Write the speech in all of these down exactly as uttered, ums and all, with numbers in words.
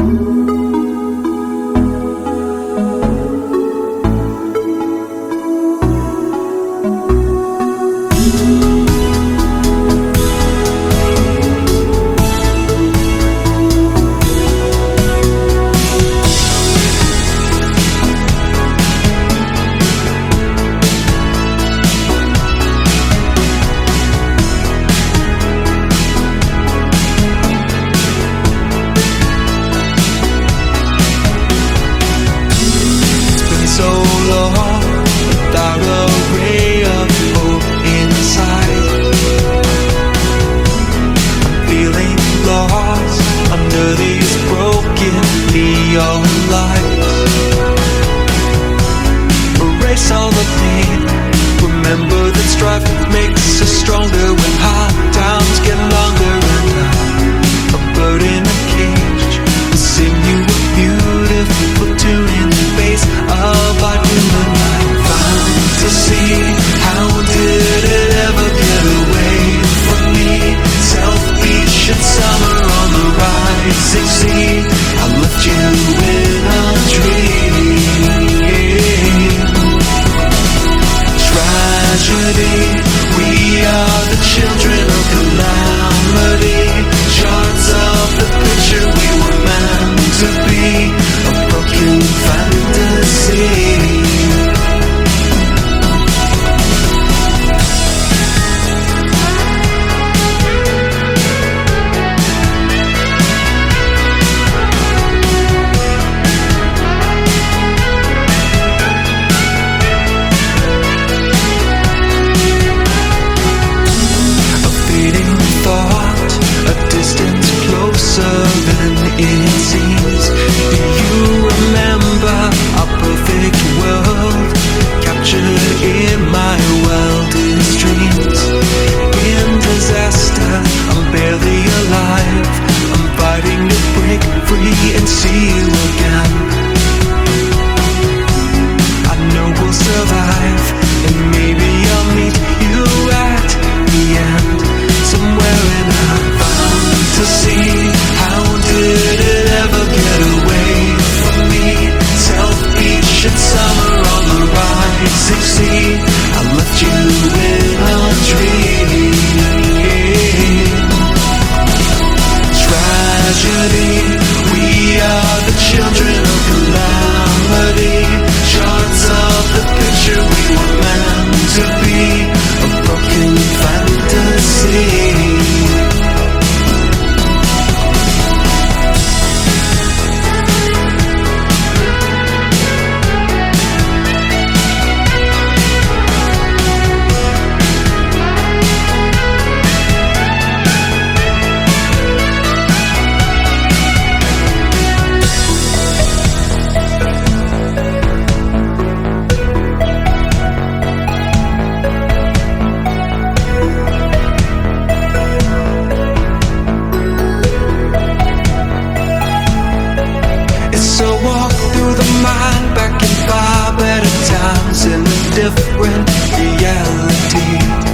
different reality.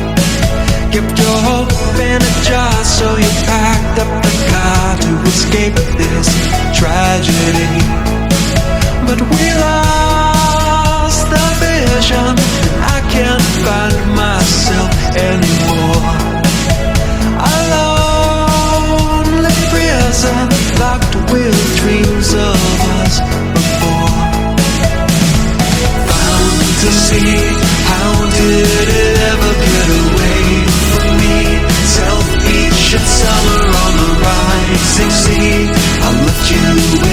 Kept your hope in a jar, so you packed up the car to escape this tragedy. But we lost the vision, I can't find myself anymore. A lonely prison, locked with dreams of us before. Fantasy, how did it ever get away from me? Self-each summer on the rising sea, I left you with